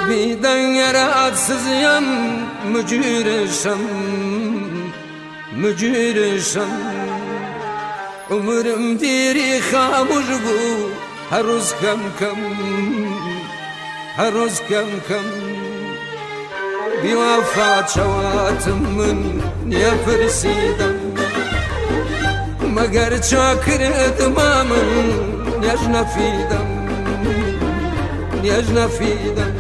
وبیدن yaratsızıyam mücürüşem mücürüşem Umurım diri xamuş bu her roz kam kam her roz kam kam Bir vafa çavatımın niye pırsidem Magar çakır edmamın niyajna fidem niyajna fidem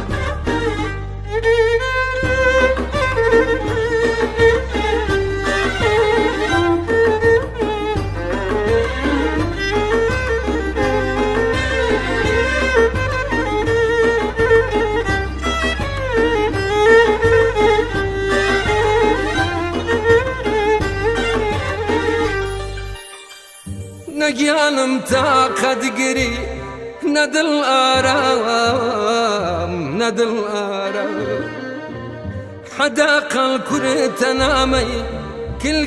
نجانم طاقت گری ندل آرام ندل آرام حدا قل كرت نامي كل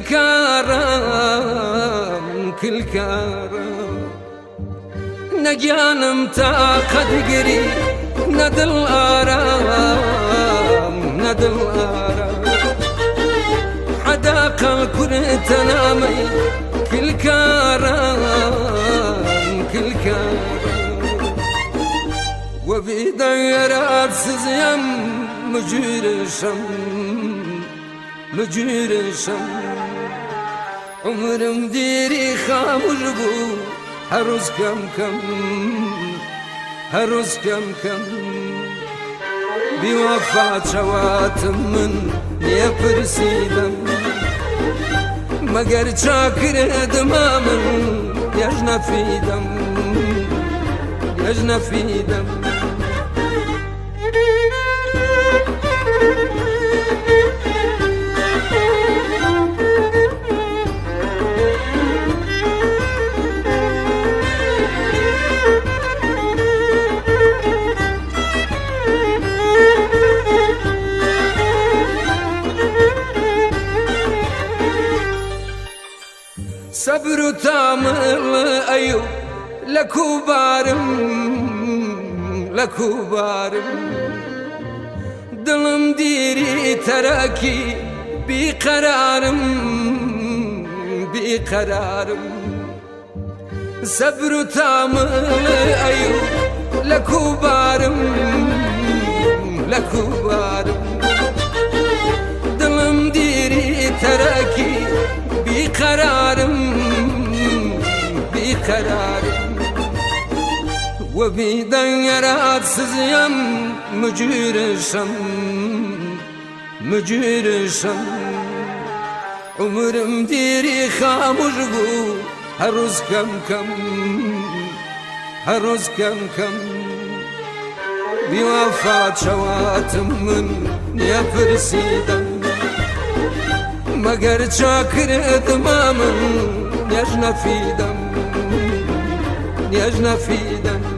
كارام كل كارام نجانم طاقت گری ندل آرام ندل آرام حدا قل كرت نامي كل كارم كل كارم وبيدن yaratsızıyam mücürüşem mücürüşem Umurım diri xamuş bu her roz kam kam her roz kam kam Bir vafa çavatımın niye pırsidem مگر چاکر دمامن یجنا فیدم یجنا فیدم صبر تامل أيوب لكوبارم لكوبارم دلم ديري تراكي بقرارم بقرارم صبر تامل أيوب لكوبارم لكوبارم دلم ديري تراكي بقرارم بقرارم وبيدن yaratsızıyam mücürüşem mücürüşem Umurım diri xamuş bu her roz kam kam her roz kam kam Bir vafa çavatımın niye pırsidem مگر چاکر ادمامن نیاز نفیدم